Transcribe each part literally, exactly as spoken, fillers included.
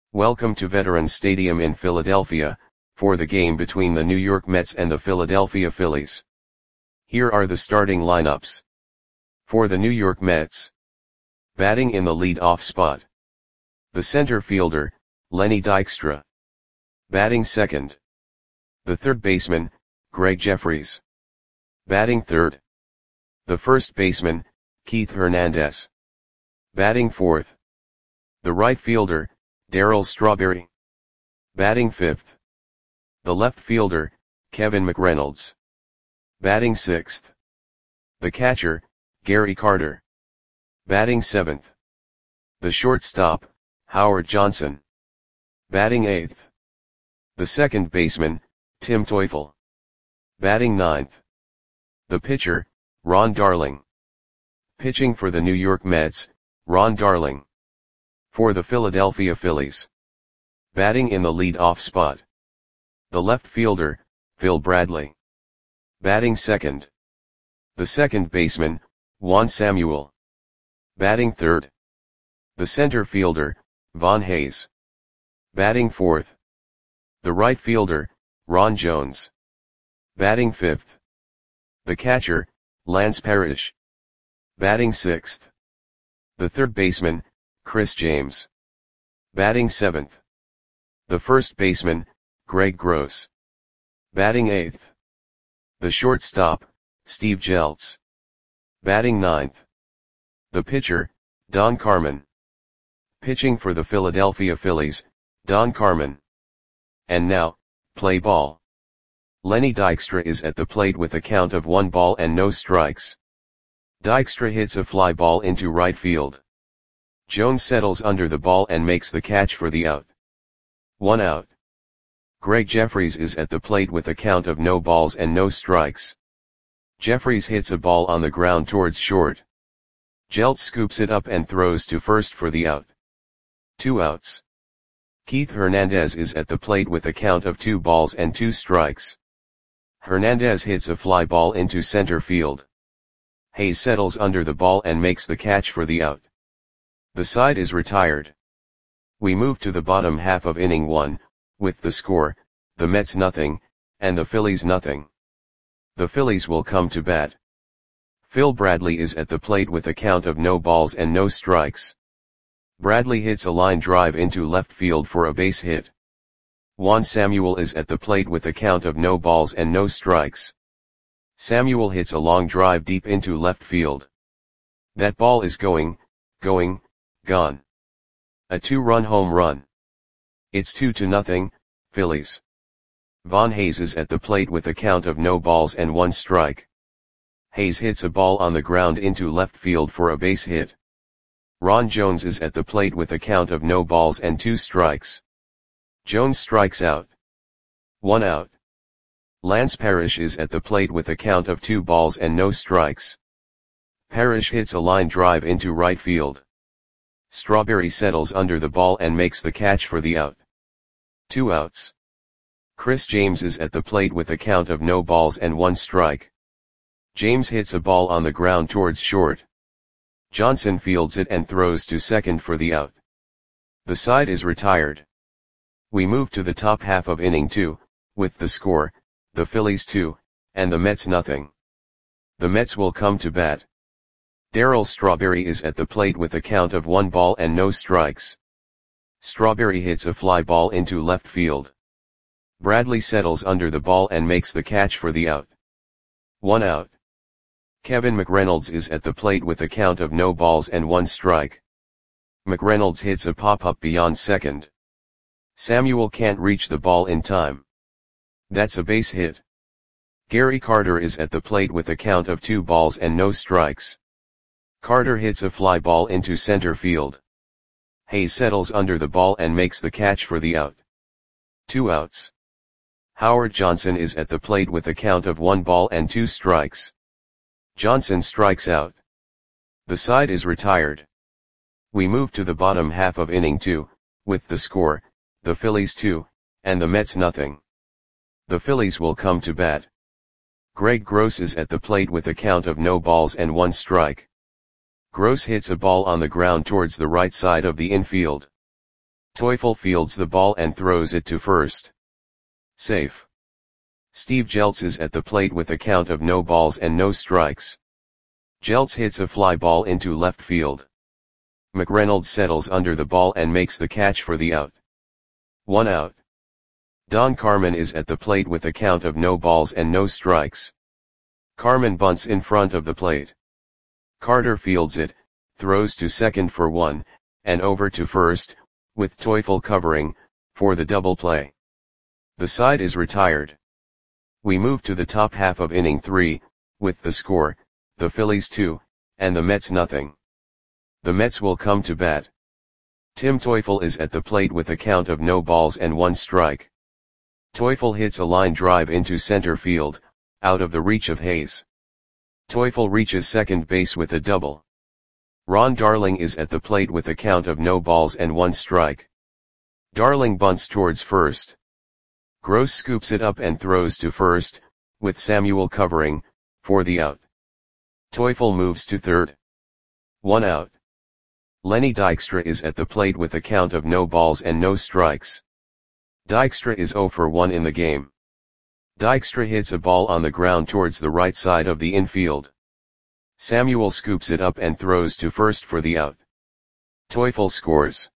Welcome to Veterans Stadium in Philadelphia, for the game between the New York Mets and the Philadelphia Phillies. Here are the starting lineups. For the New York Mets. Batting in the lead-off spot. The center fielder, Lenny Dykstra. Batting second. The third baseman, Gregg Jefferies. Batting third. The first baseman, Keith Hernandez. Batting fourth. The right fielder, Darryl Strawberry. Batting fifth. The left fielder, Kevin McReynolds. Batting sixth. The catcher, Gary Carter. Batting seventh. The shortstop, Howard Johnson. Batting eighth. The second baseman, Tim Teufel. Batting ninth. The pitcher, Ron Darling. Pitching for the New York Mets, Ron Darling. For the Philadelphia Phillies. Batting in the lead-off spot. The left fielder, Phil Bradley. Batting second. The second baseman, Juan Samuel. Batting third. The center fielder, Von Hayes. Batting fourth. The right fielder, Ron Jones. Batting fifth. The catcher, Lance Parrish. Batting sixth. The third baseman, Chris James. Batting seventh. The first baseman, Greg Gross. Batting eighth. The shortstop, Steve Jeltz. Batting ninth. The pitcher, Don Carmen. Pitching for the Philadelphia Phillies, Don Carmen. And now, play ball. Lenny Dykstra is at the plate with a count of one ball and no strikes. Dykstra hits a fly ball into right field. Jones settles under the ball and makes the catch for the out. One out. Gregg Jefferies is at the plate with a count of no balls and no strikes. Jefferies hits a ball on the ground towards short. Jeltz scoops it up and throws to first for the out. Two outs. Keith Hernandez is at the plate with a count of two balls and two strikes. Hernandez hits a fly ball into center field. Hayes settles under the ball and makes the catch for the out. The side is retired. We move to the bottom half of inning one, with the score, the Mets nothing, and the Phillies nothing. The Phillies will come to bat. Phil Bradley is at the plate with a count of no balls and no strikes. Bradley hits a line drive into left field for a base hit. Juan Samuel is at the plate with a count of no balls and no strikes. Samuel hits a long drive deep into left field. That ball is going, going, gone. A two-run home run. It's two to nothing, Phillies. Von Hayes is at the plate with a count of no balls and one strike. Hayes hits a ball on the ground into left field for a base hit. Ron Jones is at the plate with a count of no balls and two strikes. Jones strikes out. One out. Lance Parrish is at the plate with a count of two balls and no strikes. Parrish hits a line drive into right field. Strawberry settles under the ball and makes the catch for the out. Two outs. Chris James is at the plate with a count of no balls and one strike. James hits a ball on the ground towards short. Johnson fields it and throws to second for the out. The side is retired. We move to the top half of inning two, with the score, the Phillies two, and the Mets nothing. The Mets will come to bat. Darryl Strawberry is at the plate with a count of one ball and no strikes. Strawberry hits a fly ball into left field. Bradley settles under the ball and makes the catch for the out. One out. Kevin McReynolds is at the plate with a count of no balls and one strike. McReynolds hits a pop-up beyond second. Samuel can't reach the ball in time. That's a base hit. Gary Carter is at the plate with a count of two balls and no strikes. Carter hits a fly ball into center field. Hayes settles under the ball and makes the catch for the out. Two outs. Howard Johnson is at the plate with a count of one ball and two strikes. Johnson strikes out. The side is retired. We move to the bottom half of inning two, with the score, the Phillies two, and the Mets nothing. The Phillies will come to bat. Greg Gross is at the plate with a count of no balls and one strike. Gross hits a ball on the ground towards the right side of the infield. Teufel fields the ball and throws it to first. Safe. Steve Jeltz is at the plate with a count of no balls and no strikes. Jeltz hits a fly ball into left field. McReynolds settles under the ball and makes the catch for the out. One out. Don Carmen is at the plate with a count of no balls and no strikes. Carmen bunts in front of the plate. Carter fields it, throws to second for one, and over to first, with Teufel covering, for the double play. The side is retired. We move to the top half of inning three, with the score, the Phillies two, and the Mets nothing. The Mets will come to bat. Tim Teufel is at the plate with a count of no balls and one strike. Teufel hits a line drive into center field, out of the reach of Hayes. Teufel reaches second base with a double. Ron Darling is at the plate with a count of no balls and one strike. Darling bunts towards first. Gross scoops it up and throws to first, with Samuel covering, for the out. Teufel moves to third. One out. Lenny Dykstra is at the plate with a count of no balls and no strikes. Dykstra is zero for one in the game. Dykstra hits a ball on the ground towards the right side of the infield. Samuel scoops it up and throws to first for the out. Teufel scores.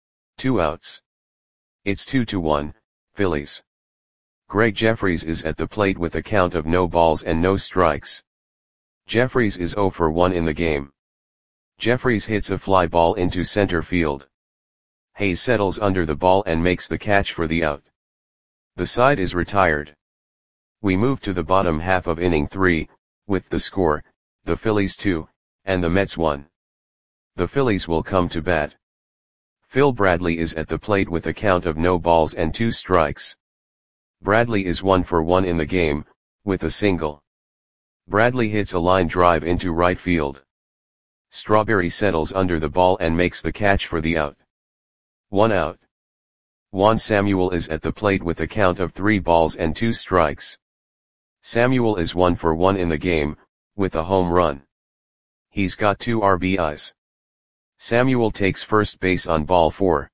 Two outs. It's two to one, Phillies. Greg Jeffries is at the plate with a count of no balls and no strikes. Jeffries is zero for one in the game. Jeffries hits a fly ball into center field. Hayes settles under the ball and makes the catch for the out. The side is retired. We move to the bottom half of inning three, with the score, the Phillies two, and the Mets one. The Phillies will come to bat. Phil Bradley is at the plate with a count of no balls and two strikes. Bradley is one for one in the game, with a single. Bradley hits a line drive into right field. Strawberry settles under the ball and makes the catch for the out. One out. Juan Samuel is at the plate with a count of three balls and two strikes. Samuel is one for one in the game, with a home run. He's got two R B Is. Samuel takes first base on ball four.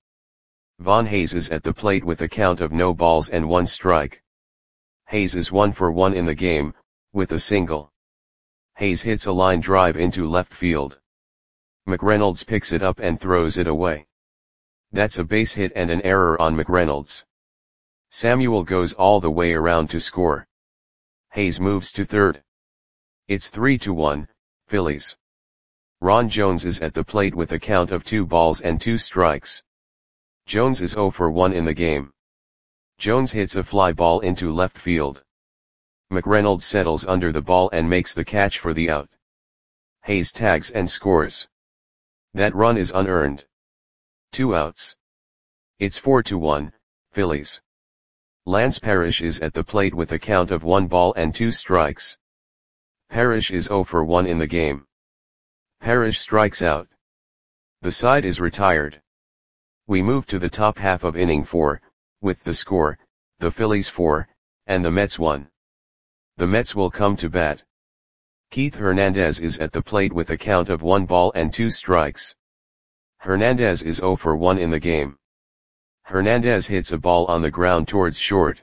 Von Hayes is at the plate with a count of no balls and one strike. Hayes is one for one in the game, with a single. Hayes hits a line drive into left field. McReynolds picks it up and throws it away. That's a base hit and an error on McReynolds. Samuel goes all the way around to score. Hayes moves to third. It's three to one, Phillies. Ron Jones is at the plate with a count of two balls and two strikes. Jones is zero for one in the game. Jones hits a fly ball into left field. McReynolds settles under the ball and makes the catch for the out. Hayes tags and scores. That run is unearned. Two outs. It's four to one, Phillies. Lance Parrish is at the plate with a count of one ball and two strikes. Parrish is zero for one in the game. Parrish strikes out. The side is retired. We move to the top half of inning four, with the score, the Phillies four, and the Mets one. The Mets will come to bat. Keith Hernandez is at the plate with a count of one ball and two strikes. Hernandez is zero for one in the game. Hernandez hits a ball on the ground towards short.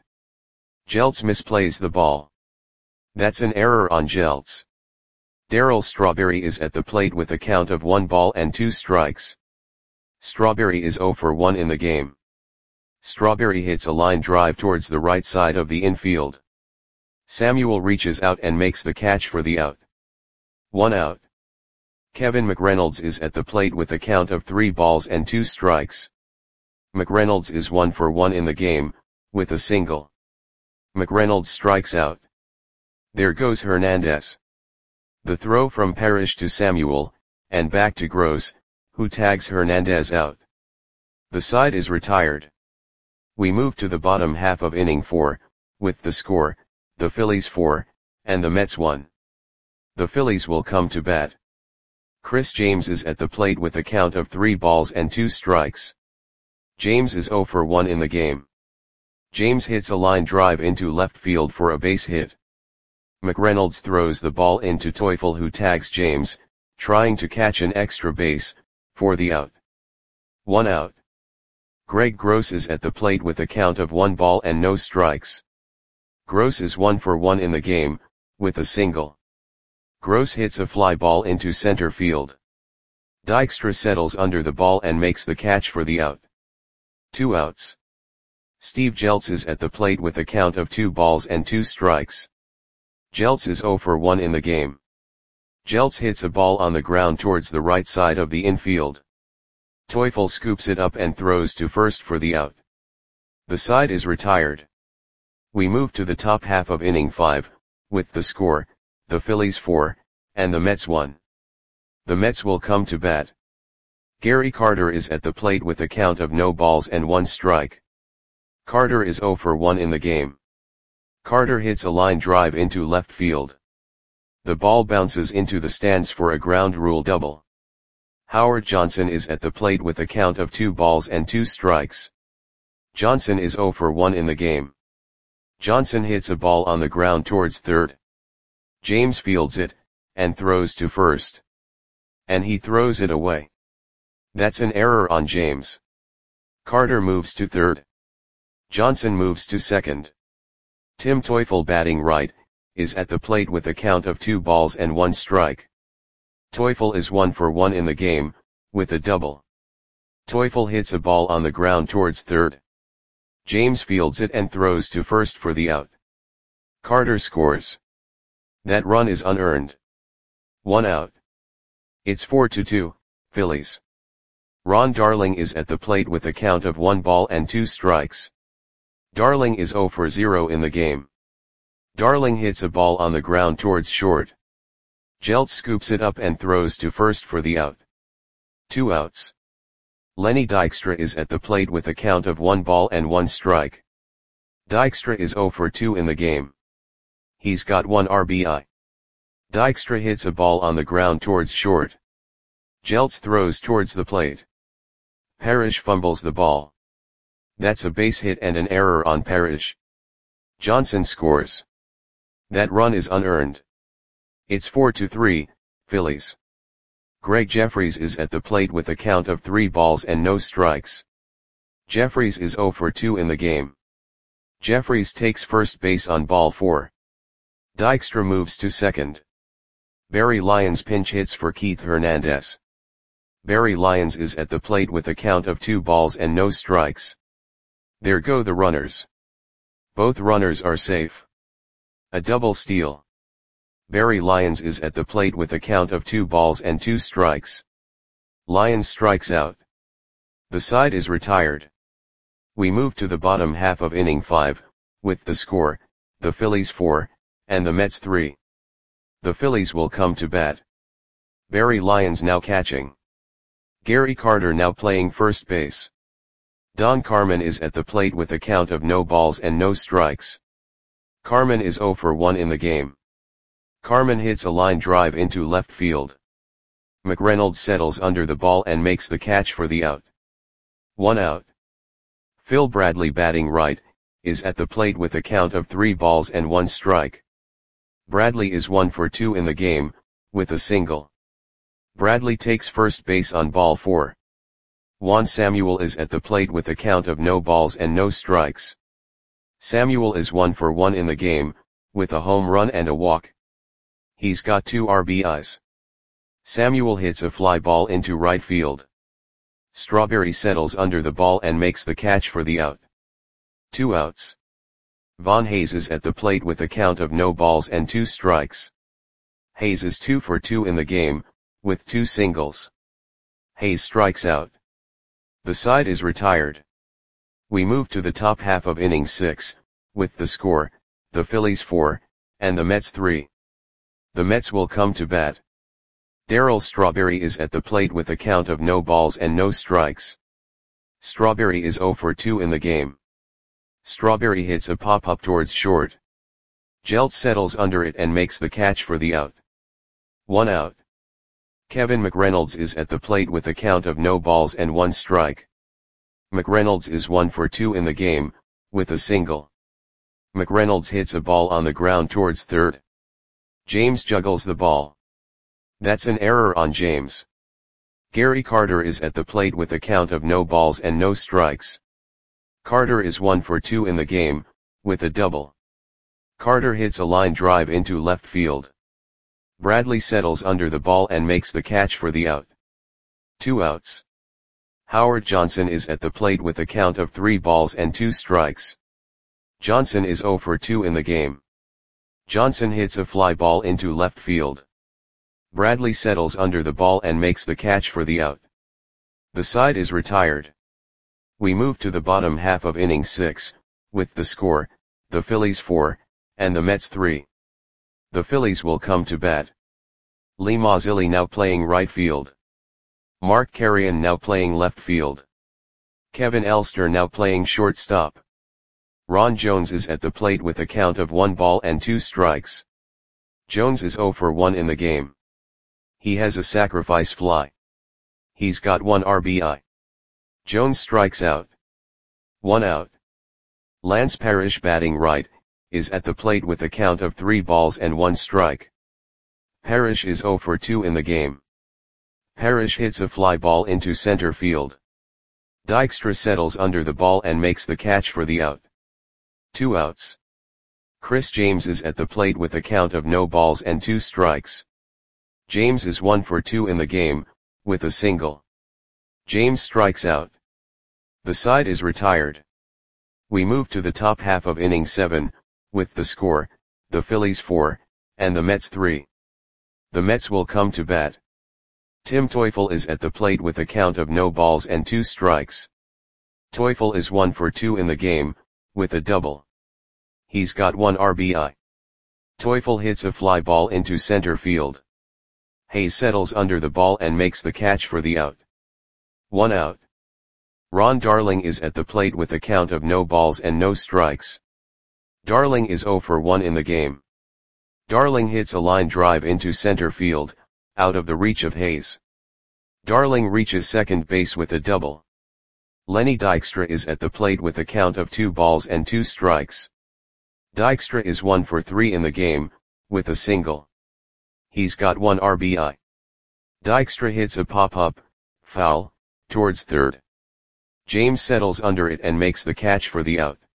Jeltz misplays the ball. That's an error on Jeltz. Darryl Strawberry is at the plate with a count of one ball and two strikes. Strawberry is zero for one in the game. Strawberry hits a line drive towards the right side of the infield. Samuel reaches out and makes the catch for the out. One out. Kevin McReynolds is at the plate with a count of three balls and two strikes. McReynolds is one for one in the game, with a single. McReynolds strikes out. There goes Hernandez. The throw from Parrish to Samuel, and back to Gross, who tags Hernandez out. The side is retired. We move to the bottom half of inning four, with the score, the Phillies four, and the Mets one. The Phillies will come to bat. Chris James is at the plate with a count of three balls and two strikes. James is zero for one in the game. James hits a line drive into left field for a base hit. McReynolds throws the ball into Teufel, who tags James, trying to catch an extra base, for the out. One out. Greg Gross is at the plate with a count of one ball and no strikes. Gross is one for one in the game, with a single. Gross hits a fly ball into center field. Dykstra settles under the ball and makes the catch for the out. Two outs. Steve Jeltz is at the plate with a count of two balls and two strikes. Jeltz is zero for one in the game. Jeltz hits a ball on the ground towards the right side of the infield. Teufel scoops it up and throws to first for the out. The side is retired. We move to the top half of inning five, with the score, the Phillies four, and the Mets one. The Mets will come to bat. Gary Carter is at the plate with a count of no balls and one strike. Carter is zero for one in the game. Carter hits a line drive into left field. The ball bounces into the stands for a ground rule double. Howard Johnson is at the plate with a count of two balls and two strikes. Johnson is zero for one in the game. Johnson hits a ball on the ground towards third. James fields it, and throws to first. And he throws it away. That's an error on James. Carter moves to third. Johnson moves to second. Tim Teufel, batting right, is at the plate with a count of two balls and one strike. Teufel is one for one in the game, with a double. Teufel hits a ball on the ground towards third. James fields it and throws to first for the out. Carter scores. That run is unearned. One out. It's four to two, Phillies. Ron Darling is at the plate with a count of one ball and two strikes. Darling is zero for zero in the game. Darling hits a ball on the ground towards short. Jeltz scoops it up and throws to first for the out. Two outs. Lenny Dykstra is at the plate with a count of one ball and one strike. Dykstra is zero for two in the game. He's got one R B I. Dykstra hits a ball on the ground towards short. Jeltz throws towards the plate. Parrish fumbles the ball. That's a base hit and an error on Parrish. Johnson scores. That run is unearned. It's four to three, Phillies. Greg Jeffries is at the plate with a count of three balls and no strikes. Jeffries is zero for two in the game. Jeffries takes first base on ball four. Dykstra moves to second. Barry Lyons pinch hits for Keith Hernandez. Barry Lyons is at the plate with a count of two balls and no strikes. There go the runners. Both runners are safe. A double steal. Barry Lyons is at the plate with a count of two balls and two strikes. Lyons strikes out. The side is retired. We move to the bottom half of inning five, with the score, the Phillies four, and the Mets three. The Phillies will come to bat. Barry Lyons now catching. Gary Carter now playing first base. Don Carmen is at the plate with a count of no balls and no strikes. Carmen is zero for one in the game. Carmen hits a line drive into left field. McReynolds settles under the ball and makes the catch for the out. One out. Phil Bradley, batting right, is at the plate with a count of three balls and one strike. Bradley is one for two in the game, with a single. Bradley takes first base on ball four. Juan Samuel is at the plate with a count of no balls and no strikes. Samuel is one for one in the game, with a home run and a walk. He's got two R B Is. Samuel hits a fly ball into right field. Strawberry settles under the ball and makes the catch for the out. Two outs. Von Hayes is at the plate with a count of no balls and two strikes. Hayes is two for two in the game, with two singles. Hayes strikes out. The side is retired. We move to the top half of inning six, with the score, the Phillies four, and the Mets three. The Mets will come to bat. Darryl Strawberry is at the plate with a count of no balls and no strikes. Strawberry is zero for two in the game. Strawberry hits a pop-up towards short. Jeltz settles under it and makes the catch for the out. One out. Kevin McReynolds is at the plate with a count of no balls and one strike. McReynolds is one for two in the game, with a single. McReynolds hits a ball on the ground towards third. James juggles the ball. That's an error on James. Gary Carter is at the plate with a count of no balls and no strikes. Carter is one for two in the game, with a double. Carter hits a line drive into left field. Bradley settles under the ball and makes the catch for the out. Two outs. Howard Johnson is at the plate with a count of three balls and two strikes. Johnson is zero for two in the game. Johnson hits a fly ball into left field. Bradley settles under the ball and makes the catch for the out. The side is retired. We move to the bottom half of inning six, with the score, the Phillies four, and the Mets three. The Phillies will come to bat. Lee Mazzilli now playing right field. Mark Carrion now playing left field. Kevin Elster now playing shortstop. Ron Jones is at the plate with a count of one ball and two strikes. Jones is zero for one in the game. He has a sacrifice fly. He's got one R B I. Jones strikes out. One out. Lance Parrish batting right, is at the plate with a count of three balls and one strike. Parrish is zero for two in the game. Parrish hits a fly ball into center field. Dykstra settles under the ball and makes the catch for the out. Two outs. Chris James is at the plate with a count of no balls and two strikes. James is one for two in the game, with a single. James strikes out. The side is retired. We move to the top half of inning seven, with the score, the Phillies four, and the Mets three. The Mets will come to bat. Tim Teufel is at the plate with a count of no balls and two strikes. Teufel is one for two in the game, with a double. He's got one R B I. Teufel hits a fly ball into center field. Hayes settles under the ball and makes the catch for the out. One out. Ron Darling is at the plate with a count of no balls and no strikes. Darling is zero for one in the game. Darling hits a line drive into center field, out of the reach of Hayes. Darling reaches second base with a double. Lenny Dykstra is at the plate with a count of two balls and two strikes. Dykstra is one for three in the game, with a single. He's got one R B I. Dykstra hits a pop-up, foul, towards third. James settles under it and makes the catch for the out.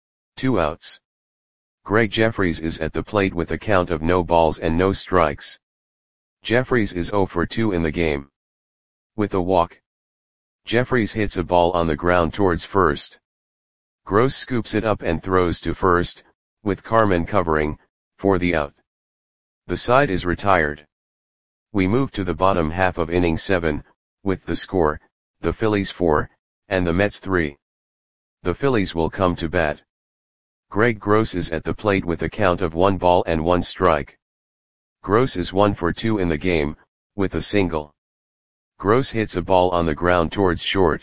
Two outs. Greg Jeffries is at the plate with a count of no balls and no strikes. Jeffries is zero for two in the game. With a walk. Jeffries hits a ball on the ground towards first. Gross scoops it up and throws to first, with Carmen covering, for the out. The side is retired. We move to the bottom half of inning seven, with the score, the Phillies four, and the Mets three. The Phillies will come to bat. Greg Gross is at the plate with a count of one ball and one strike. Gross is one for two in the game, with a single. Gross hits a ball on the ground towards short.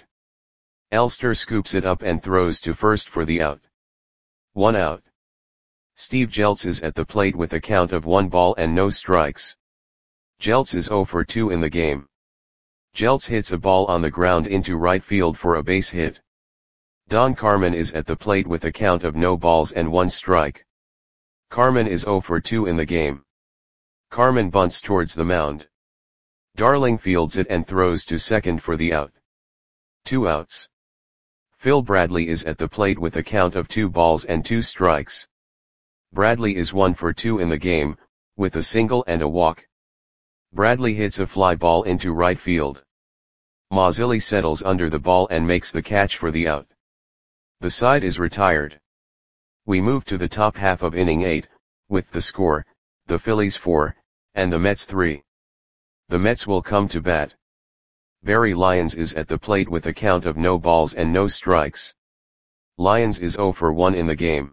Elster scoops it up and throws to first for the out. One out. Steve Jeltz is at the plate with a count of one ball and no strikes. Jeltz is zero for two in the game. Jeltz hits a ball on the ground into right field for a base hit. Don Carmen is at the plate with a count of no balls and one strike. Carmen is zero for two in the game. Carmen bunts towards the mound. Darling fields it and throws to second for the out. Two outs. Phil Bradley is at the plate with a count of two balls and two strikes. Bradley is one for two in the game, with a single and a walk. Bradley hits a fly ball into right field. Mazzilli settles under the ball and makes the catch for the out. The side is retired. We move to the top half of inning eight, with the score, the Phillies four, and the Mets three. The Mets will come to bat. Barry Lyons is at the plate with a count of no balls and no strikes. Lyons is zero for one in the game.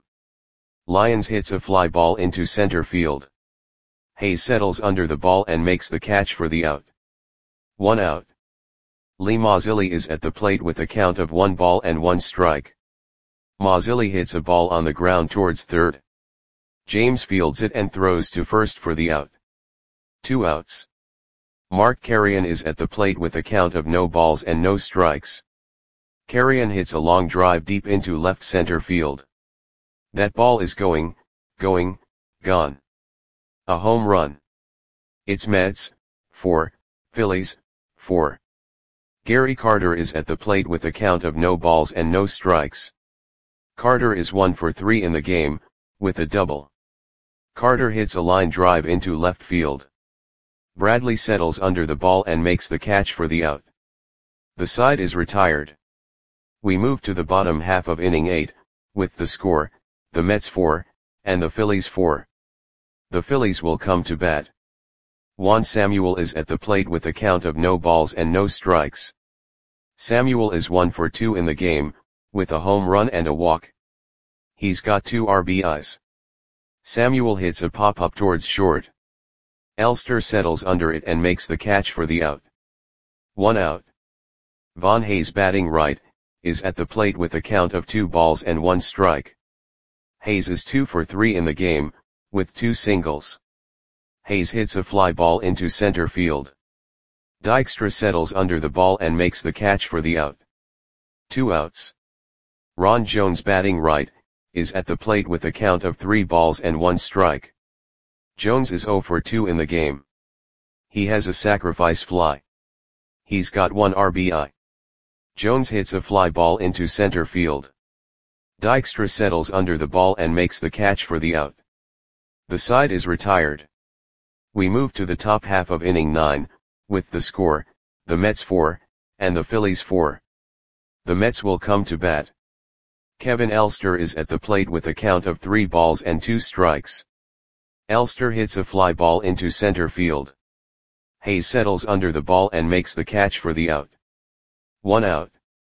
Lyons hits a fly ball into center field. Hayes settles under the ball and makes the catch for the out. One out. Lee Mazzilli is at the plate with a count of one ball and one strike. Mazzilli hits a ball on the ground towards third. James fields it and throws to first for the out. Two outs. Mark Carrion is at the plate with a count of no balls and no strikes. Carrion hits a long drive deep into left center field. That ball is going, going, gone. A home run. It's Mets, four, Phillies, four. Gary Carter is at the plate with a count of no balls and no strikes. Carter is one for three in the game, with a double. Carter hits a line drive into left field. Bradley settles under the ball and makes the catch for the out. The side is retired. We move to the bottom half of inning eight, with the score, the Mets four, and the Phillies four. The Phillies will come to bat. Juan Samuel is at the plate with a count of no balls and no strikes. Samuel is one for two in the game, with a home run and a walk. He's got two R B Is. Samuel hits a pop-up towards short. Elster settles under it and makes the catch for the out. One out. Von Hayes, batting right, is at the plate with a count of two balls and one strike. Hayes is two for three in the game, with two singles. Hayes hits a fly ball into center field. Dykstra settles under the ball and makes the catch for the out. Two outs. Ron Jones, batting right, is at the plate with a count of three balls and one strike. Jones is zero for two in the game. He has a sacrifice fly. He's got one R B I. Jones hits a fly ball into center field. Dykstra settles under the ball and makes the catch for the out. The side is retired. We move to the top half of inning nine, with the score, the Mets four, and the Phillies four. The Mets will come to bat. Kevin Elster is at the plate with a count of three balls and two strikes. Elster hits a fly ball into center field. Hayes settles under the ball and makes the catch for the out. One out.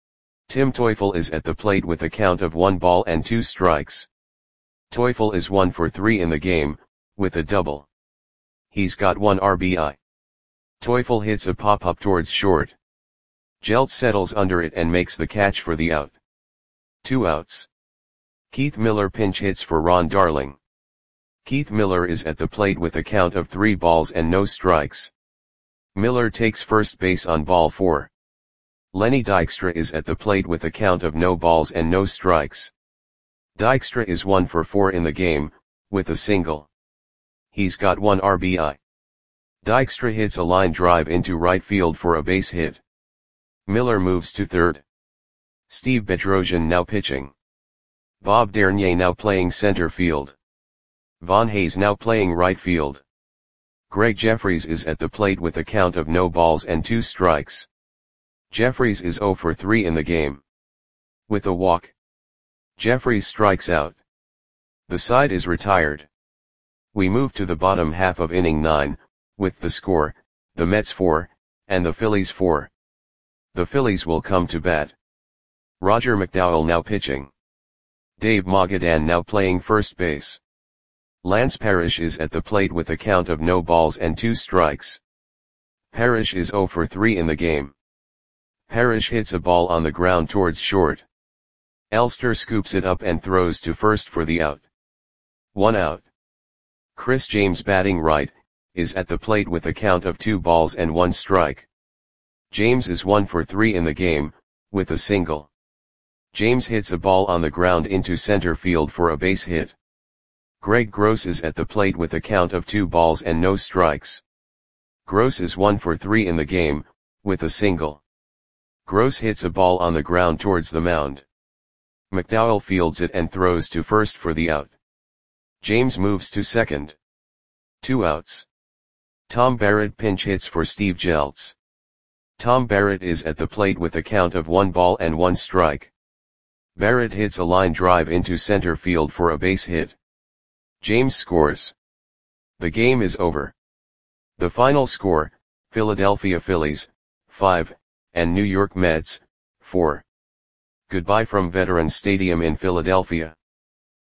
Tim Teufel is at the plate with a count of one ball and two strikes. Teufel is one for three in the game, with a double. He's got one R B I. Teufel hits a pop-up towards short. Jeltz settles under it and makes the catch for the out. Two outs. Keith Miller pinch hits for Ron Darling. Keith Miller is at the plate with a count of three balls and no strikes. Miller takes first base on ball four. Lenny Dykstra is at the plate with a count of no balls and no strikes. Dykstra is one for four in the game, with a single. He's got one R B I. Dykstra hits a line drive into right field for a base hit. Miller moves to third. Steve Bedrosian now pitching. Bob Dernier now playing center field. Von Hayes now playing right field. Greg Jeffries is at the plate with a count of no balls and two strikes. Jeffries is zero for three in the game. With a walk. Jeffries strikes out. The side is retired. We move to the bottom half of inning nine, with the score, the Mets four, and the Phillies four. The Phillies will come to bat. Roger McDowell now pitching. Dave Magadan now playing first base. Lance Parrish is at the plate with a count of no balls and two strikes. Parrish is zero for three in the game. Parrish hits a ball on the ground towards short. Elster scoops it up and throws to first for the out. One out. Chris James, batting right, is at the plate with a count of two balls and one strike. James is one for three in the game, with a single. James hits a ball on the ground into center field for a base hit. Greg Gross is at the plate with a count of two balls and no strikes. Gross is one for three in the game, with a single. Gross hits a ball on the ground towards the mound. McDowell fields it and throws to first for the out. James moves to second. Two outs. Tom Barrett pinch hits for Steve Jeltz. Tom Barrett is at the plate with a count of one ball and one strike. Barrett hits a line drive into center field for a base hit. James scores. The game is over. The final score, Philadelphia Phillies, five, and New York Mets, four. Goodbye from Veterans Stadium in Philadelphia.